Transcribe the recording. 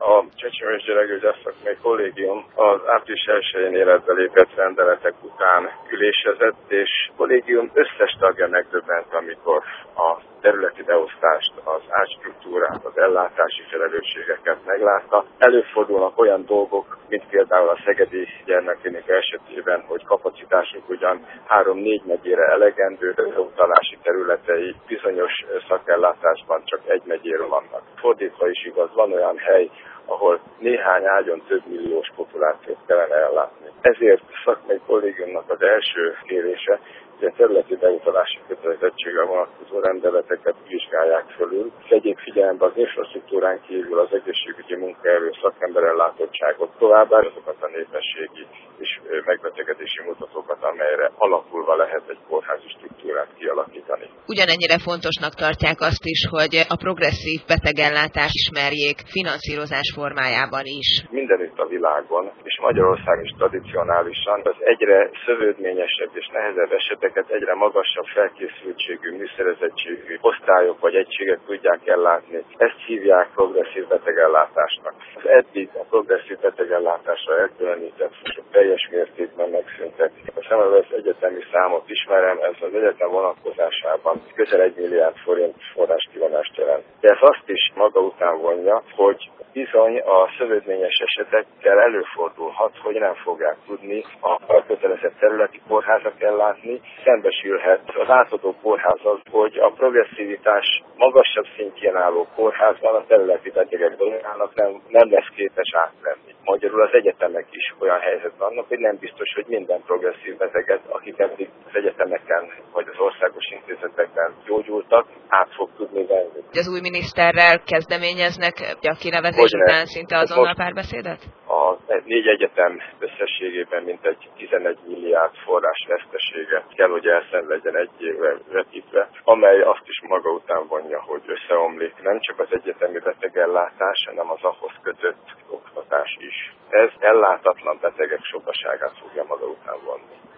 A Csecsemős Gyerekű Gyászszakmai Kollégium az április 1-én életbe lépett rendeletek után ülésezett, és a kollégium összes tagja megdöbbent, amikor a területi beosztást, az átstruktúrát, az ellátási felelősségeket meglátta. Előfordulnak olyan dolgok, mint például a Szegedi Gyermekklinika esetében, hogy kapacitásuk ugyan 3-4 megyére elegendő, de az utalási területei bizonyos szakellátásban csak egy megyéről vannak. Fordítva is igaz, van olyan hely, ahol néhány ágyon több milliós populációt kellene ellátni. Ezért a szakmai kollégiumnak az első kérése, hogy a területi beutalási kötelezettségre vonatkozó rendeleteket vizsgálják fölül, vegyék figyelembe az infrastruktúrán kívül az egészségügyi munkaerő szakemberellátottságot, továbbá azokat a népességi és megbetegedési mutatókat, amelyre alapulva lehet egy kórházi struktúrát kialakítani. Ugyanennyire fontosnak tartják azt is, hogy a progresszív betegellátást ismerjék finanszírozás formájában is. Mindenütt a világon, és Magyarország is tradicionálisan az egyre szövődményesebb és nehezebb eseteket egyre magasabb felkészültségű, műszerezettségű osztályok vagy egységek tudják ellátni. Ezt hívják progresszív betegellátásnak. Az eddig a progresszív betegellátásra elkülönített teljes mértékben megszűntek. A Semmelweis egyetemi számot ismerem, ez az egyetem vonatkozásában közel 1 milliárd forint forráskivonást jelent. De ez azt is maga után vonja, hogy bizony a szövődményes esetekkel előfordulhat, hogy nem fogják tudni a kötelezett területi kórházak ellátni. Szembesülhet az átadó kórházal, hogy a progresszivitás magasabb szintjén álló kórházban a területi betegek dominálnak, nem lesz képes átvenni. Magyarul az egyetemek is olyan helyzetben vannak, hogy nem biztos, hogy minden progresszív beteget, akik eddig az egyetemeken vagy az országos intézetekben gyógyultak, át fog tudni venni. Az új miniszterrel kezdeményeznek a kinevezés után szinte azonnal párbeszédet? A 4 egyetem összességében mintegy 11 milliárd forrás vesztesége kell, hogy elszenvedjen egy évvel vetítve, amely azt is maga után vonja, hogy összeomlik nem csak az egyetemi betegellátás, hanem az ahhoz kötött oktatás is. Ez ellátatlan betegek sokaságát fogja maga után vonni.